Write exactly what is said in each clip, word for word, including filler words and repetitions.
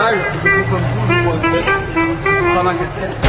l'âge, comme tout, je crois, dans la casquette.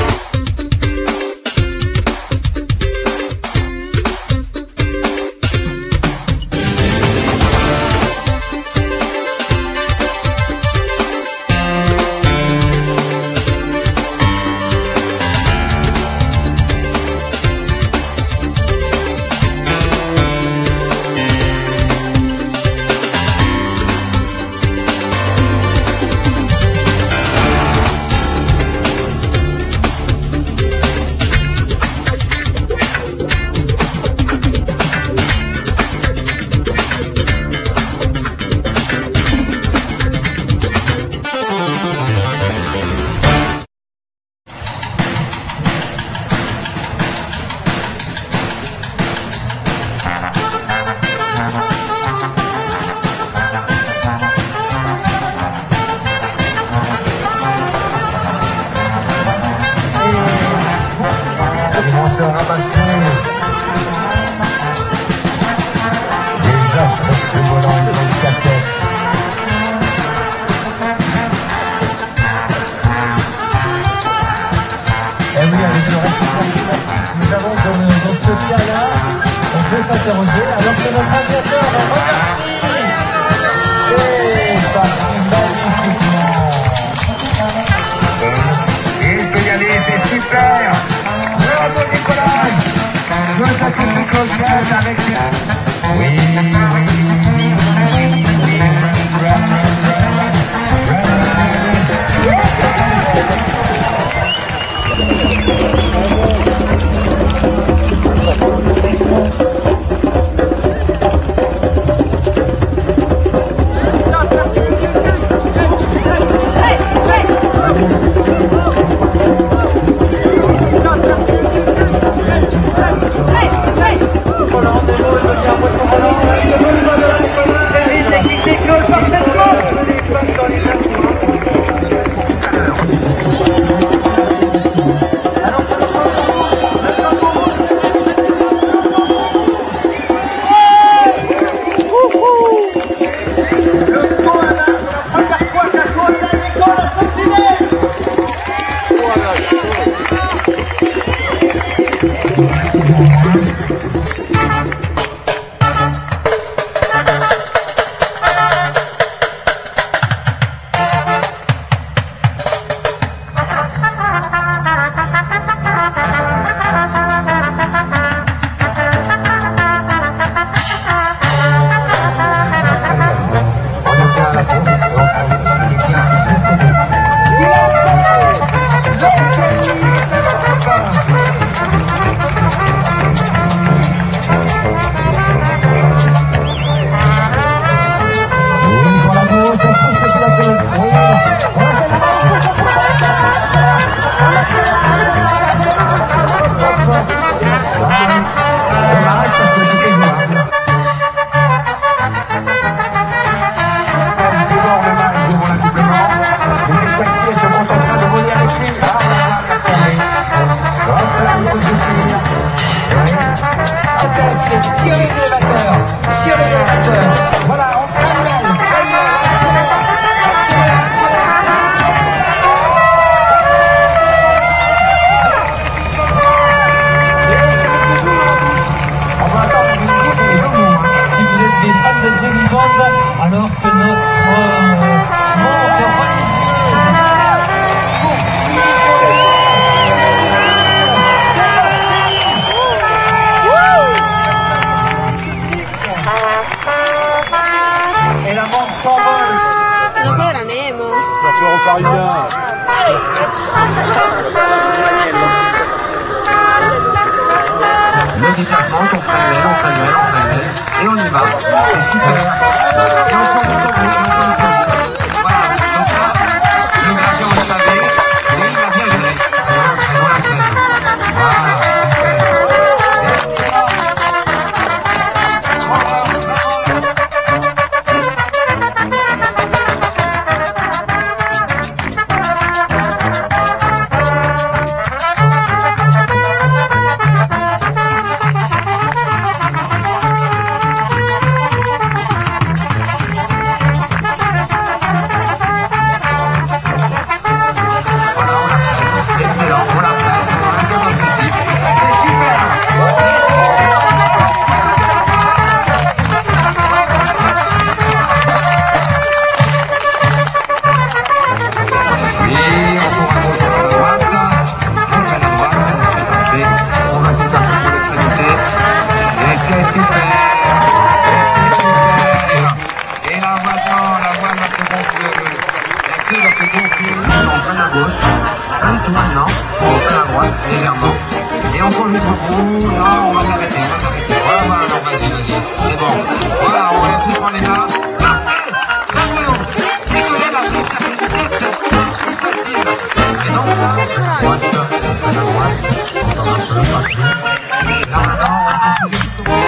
Alors que notre aviateur remercie et ça magnifiquement. Il peut y aller, c'est super. Bravo Nicolas. Je veux passer ce cloche avec lui. Oui, oui, oui, oui, oui. Alors que notre monte et la montre s'envole. Non era Nemo. L'appelons parisien. Le déplacement, on freine, on freine, on freine, et on y va. C'est super. Et on s'en va, on s'en va. Voilà, donc là, le gardien on l'a lavé, et il a bien géré. On l'a fait. Voilà. il a fait gonfler, on freine à gauche, freine tout maintenant, on freine à droite, légèrement, et on court jusqu'au bout, non, on va s'arrêter, on va s'arrêter, voilà, voilà, non, vas-y, vas-y, c'est bon, voilà, on va tous prendre les là, parfait, très bien, décoller la flèche à cette vitesse, c'est plus facile, et donc là, on freine à droite, on freine à droite, on va un peu, facile, là maintenant, on va continuer jusqu'au bout.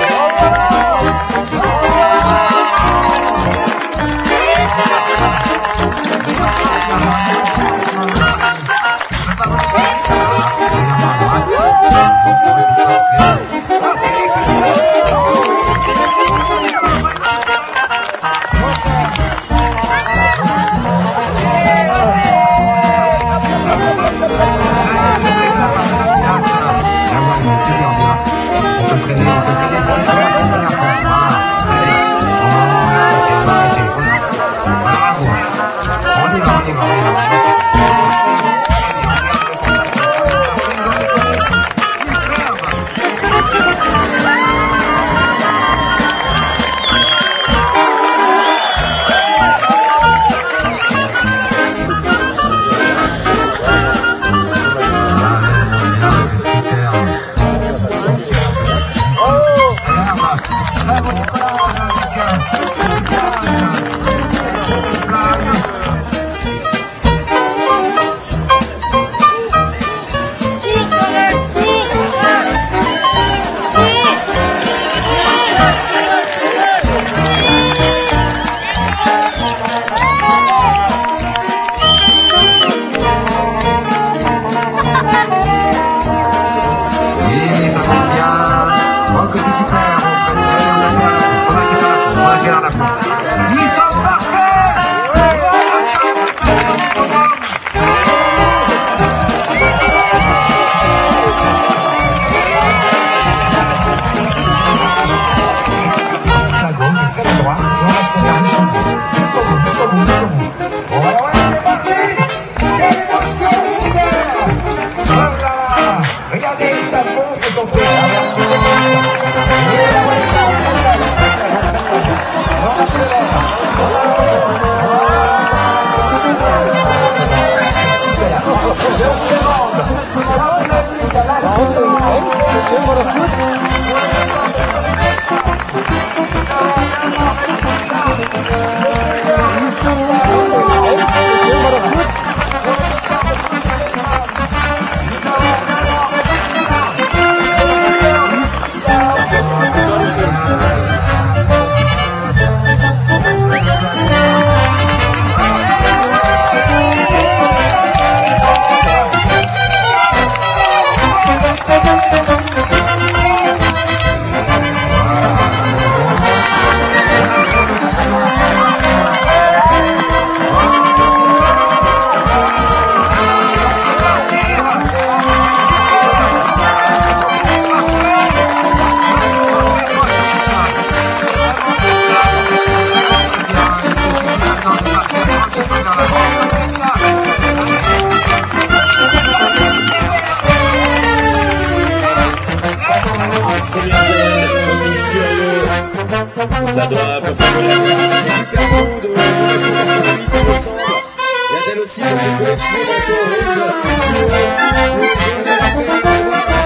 Ça doit à peu près voler à du carreau de mille neuf cent quatre-vingt-huit, il me semble. Y a-t-elle aussi quelques collègues toujours en forme, plus haut, plus jeune, après, voilà.